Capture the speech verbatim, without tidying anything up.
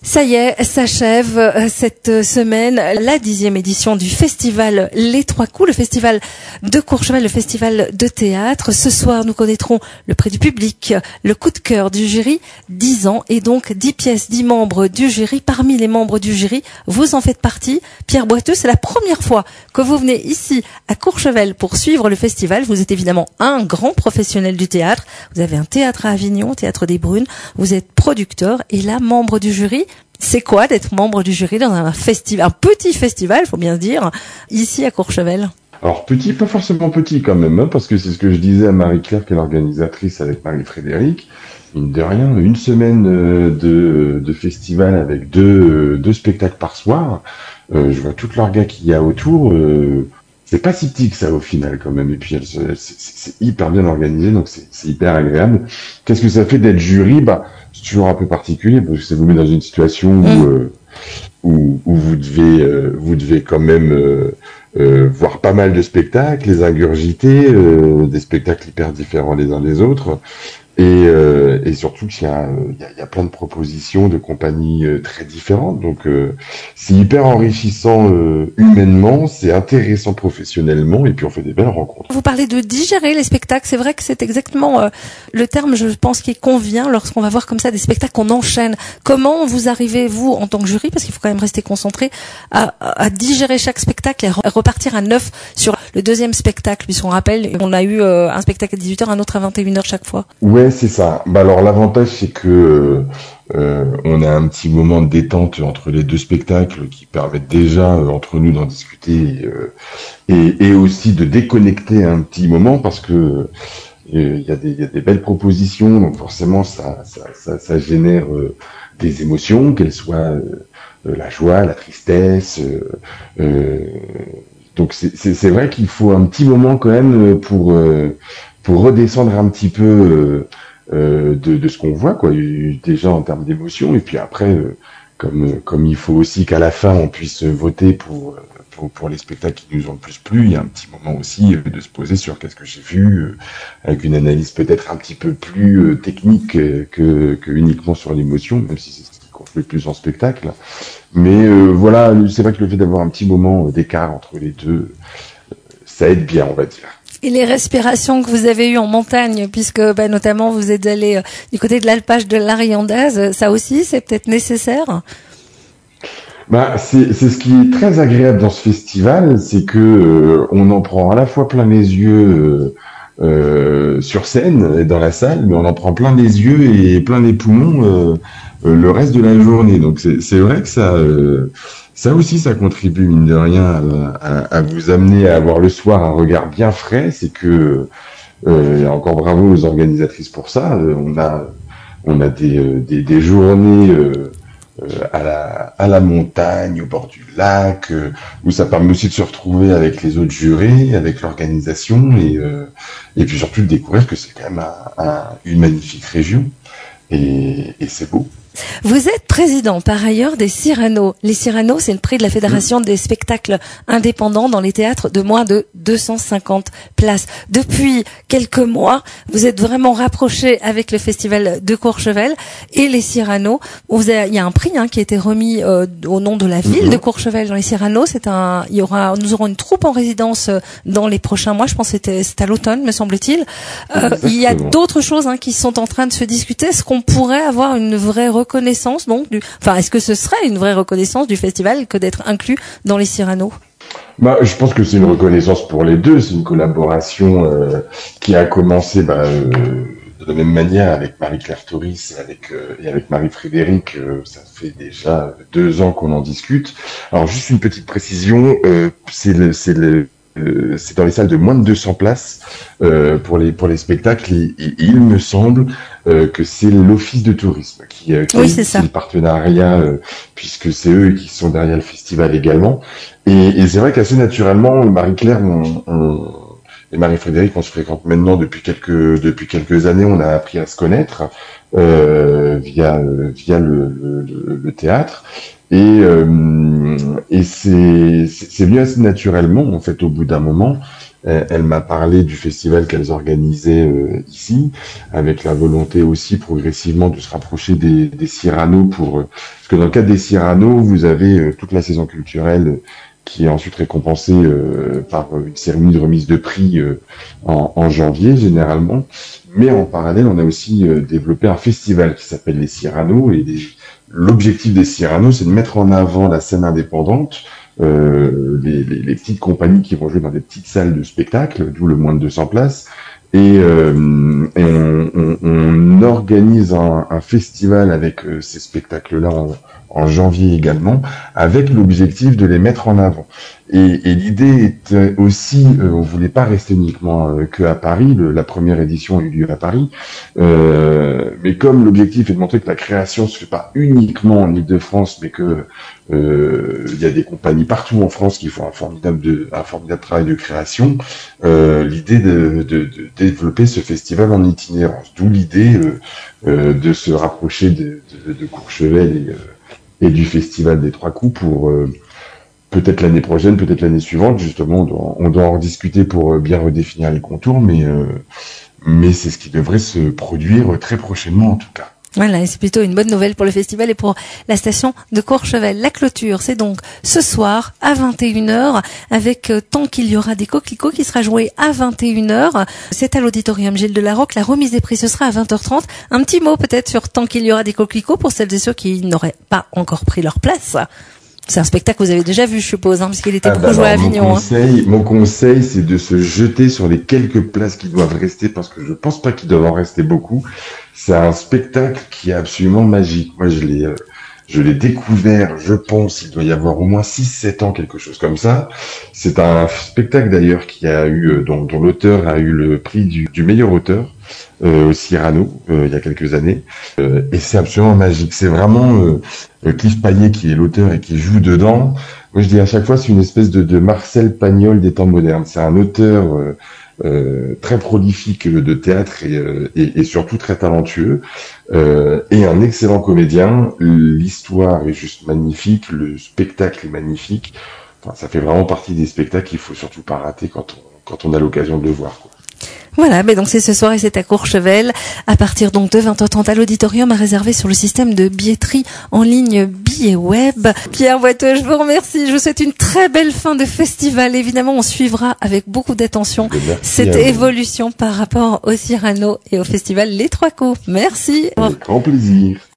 Ça y est, s'achève cette semaine la dixième édition du festival Les Trois Coups, le festival de Courchevel, le festival de théâtre. Ce soir, nous connaîtrons le prix du public, le coup de cœur du jury, dix ans et donc dix pièces, dix membres du jury. Parmi les membres du jury, vous en faites partie. Pierre Boiteux, c'est la première fois que vous venez ici à Courchevel pour suivre le festival. Vous êtes évidemment un grand professionnel du théâtre. Vous avez un théâtre à Avignon, Théâtre des Brunes. Vous êtes producteur et là, membre du jury. C'est quoi d'être membre du jury dans un festival, un petit festival, faut bien se dire, ici à Courchevel? Alors petit, pas forcément petit quand même, hein, parce que c'est ce que je disais à Marie-Claire, qui est l'organisatrice avec Marie-Frédéric. Mine de rien, une semaine de, de festival avec deux, deux spectacles par soir. Euh, je vois toute l'orga qu'il y a autour. Euh, c'est pas si petit que ça au final quand même. Et puis c'est, c'est hyper bien organisé, donc c'est, c'est hyper agréable. Qu'est-ce que ça fait d'être jury? Bah, c'est toujours un peu particulier parce que ça vous met dans une situation où, mmh. euh, où, où vous devez, euh, vous devez quand même euh, euh, voir pas mal de spectacles, les ingurgiter, euh, des spectacles hyper différents les uns des autres. Et, euh, et surtout qu'il y a, il y, a, il y a plein de propositions de compagnies euh, très différentes. Donc euh, c'est hyper enrichissant euh, humainement, c'est intéressant professionnellement, et puis on fait des belles rencontres. Vous parlez de digérer les spectacles. C'est vrai que c'est exactement euh, le terme, je pense, qui convient lorsqu'on va voir comme ça des spectacles qu'on enchaîne. Comment vous arrivez, vous, en tant que jury, parce qu'il faut quand même rester concentré, à, à digérer chaque spectacle et à repartir à neuf sur le deuxième spectacle, puisqu'on rappelle, on a eu euh, un spectacle à dix-huit heures, un autre à vingt et une heures chaque fois. Ouais, c'est ça. Bah alors l'avantage c'est que euh, on a un petit moment de détente entre les deux spectacles qui permettent déjà euh, entre nous d'en discuter euh, et, et aussi de déconnecter un petit moment parce que il euh, y a des il y a des belles propositions, donc forcément ça ça ça, ça génère euh, des émotions, qu'elles soient euh, la joie, la tristesse. Euh, euh, donc c'est c'est c'est vrai qu'il faut un petit moment quand même pour euh, pour redescendre un petit peu euh, euh, de, de ce qu'on voit, quoi, déjà en termes d'émotion, et puis après, euh, comme comme il faut aussi qu'à la fin on puisse voter pour pour, pour les spectacles qui nous ont le plus plu, il y a un petit moment aussi euh, de se poser sur qu'est-ce que j'ai vu, euh, avec une analyse peut-être un petit peu plus euh, technique euh, que que uniquement sur l'émotion, même si c'est ce qui compte le plus en spectacle. Mais euh, voilà, c'est vrai que le fait d'avoir un petit moment d'écart entre les deux, euh, ça aide bien, on va dire. Et les respirations que vous avez eues en montagne, puisque bah, notamment vous êtes allé euh, du côté de l'alpage de l'Ariandaise, ça aussi c'est peut-être nécessaire? Bah c'est c'est ce qui est très agréable dans ce festival, c'est que euh, on en prend à la fois plein les yeux euh, euh, sur scène et dans la salle, mais on en prend plein les yeux et plein les poumons euh, euh, le reste de la journée. Donc c'est c'est vrai que ça euh, ça aussi ça contribue mine de rien à, à, à vous amener à avoir le soir un regard bien frais. C'est que euh, et encore bravo aux organisatrices pour ça. Euh, on a on a des euh, des, des journées euh, Euh, à la à la montagne, au bord du lac, euh, où ça permet aussi de se retrouver avec les autres jurés, avec l'organisation et euh, et puis surtout de découvrir que c'est quand même un, un, une magnifique région et, et c'est beau. Vous êtes président par ailleurs des Cyrano. Les Cyrano, c'est le prix de la Fédération mmh. des spectacles indépendants dans les théâtres de moins de deux cent cinquante places. Depuis quelques mois, vous êtes vraiment rapproché avec le festival de Courchevel et les Cyrano. Vous avez, il y a un prix hein, qui a été remis euh, au nom de la ville mmh. de Courchevel dans les Cyrano. C'est un, il y aura, nous aurons une troupe en résidence dans les prochains mois. Je pense que c'était, c'est à l'automne, me semble-t-il. Euh, il y a d'autres choses hein, qui sont en train de se discuter. Est-ce qu'on pourrait avoir une vraie reconnaissance donc du, enfin est-ce que ce serait une vraie reconnaissance du festival que d'être inclus dans les Cyrano? Bah, je pense que c'est une reconnaissance pour les deux. C'est une collaboration euh, qui a commencé bah, euh, de la même manière avec Marie-Claire Toris et avec euh, et avec Marie-Frédéric. Euh, ça fait déjà deux ans qu'on en discute. Alors juste une petite précision, euh, c'est le c'est le Euh, c'est dans les salles de moins de deux cents places euh, pour les pour les spectacles et, et il me semble euh, que c'est l'Office de tourisme qui, euh, qui oui, a c'est initié le partenariat euh, puisque c'est eux qui sont derrière le festival également et, et c'est vrai qu'assez naturellement Marie-Claire on, on, et Marie-Frédéric on se fréquente maintenant depuis quelques depuis quelques années, on a appris à se connaître euh, via euh, via le, le, le théâtre. Et, euh, et c'est, c'est venu assez naturellement, en fait, au bout d'un moment, elle, elle m'a parlé du festival qu'elles organisaient euh, ici, avec la volonté aussi progressivement de se rapprocher des, des Cyrano pour, euh, parce que dans le cadre des Cyrano, vous avez euh, toute la saison culturelle euh, qui est ensuite récompensée euh, par une cérémonie de remise de prix euh, en, en janvier généralement. Mais en parallèle, on a aussi euh, développé un festival qui s'appelle les Cyrano, et les, l'objectif des Cyrano, c'est de mettre en avant la scène indépendante, euh, les, les, les petites compagnies qui vont jouer dans des petites salles de spectacle, d'où le moins de deux cents places. Et, euh, et on, on, on organise un, un festival avec euh, ces spectacles-là en, en janvier également, avec l'objectif de les mettre en avant. Et, et l'idée est aussi, euh, on voulait pas rester uniquement euh, que à Paris. Le, la première édition a eu lieu à Paris, euh, mais comme l'objectif est de montrer que la création se fait pas uniquement en Île-de-France, mais que euh, il y a des compagnies partout en France qui font un formidable, de, un formidable travail de création. Euh, l'idée de, de, de développer ce festival en itinérance, d'où l'idée euh, euh, de se rapprocher de, de, de Courchevel et, euh, et du festival des Trois Coups pour euh, peut-être l'année prochaine, peut-être l'année suivante. Justement, on doit, on doit en rediscuter pour euh, bien redéfinir les contours, mais euh, mais c'est ce qui devrait se produire très prochainement en tout cas. Voilà, et c'est plutôt une bonne nouvelle pour le festival et pour la station de Courchevel. La clôture, c'est donc ce soir à vingt et une heures, avec euh, Tant qu'il y aura des coquelicots qui sera joué à vingt et une heures. C'est à l'auditorium Gilles de la Roque. La remise des prix, ce sera à vingt heures trente. Un petit mot peut-être sur Tant qu'il y aura des coquelicots pour celles et ceux qui n'auraient pas encore pris leur place. C'est un spectacle que vous avez déjà vu, je suppose, hein, parce qu'il était Ah beaucoup bah joué à alors, Avignon. mon conseil, hein. mon conseil, c'est de se jeter sur les quelques places qui doivent rester, parce que je pense pas qu'il doit en rester beaucoup. C'est un spectacle qui est absolument magique. Moi, je l'ai, euh, je l'ai découvert, je pense, il doit y avoir au moins six sept ans, quelque chose comme ça. C'est un spectacle d'ailleurs qui a eu, euh, dont, dont l'auteur a eu le prix du, du meilleur auteur euh, au Cyrano euh, il y a quelques années. Euh, et c'est absolument magique. C'est vraiment euh, Cliff Payet qui est l'auteur et qui joue dedans. Moi, je dis à chaque fois, c'est une espèce de, de Marcel Pagnol des temps modernes. C'est un auteur euh, Euh, très prolifique de théâtre et, euh, et, et surtout très talentueux, euh, et un excellent comédien. L'histoire est juste magnifique, le spectacle est magnifique. Enfin, ça fait vraiment partie des spectacles qu'il faut surtout pas rater quand on, quand on a l'occasion de le voir, quoi. Voilà, mais donc c'est ce soir et c'est à Courchevel, à partir donc de vingt heures trente à l'auditorium, à réserver sur le système de billetterie en ligne Billets Web. Pierre Boiteux, je vous remercie, je vous souhaite une très belle fin de festival. Évidemment, on suivra avec beaucoup d'attention cette évolution par rapport au Cyrano et au festival Les Trois Coups. Merci. Avec grand plaisir.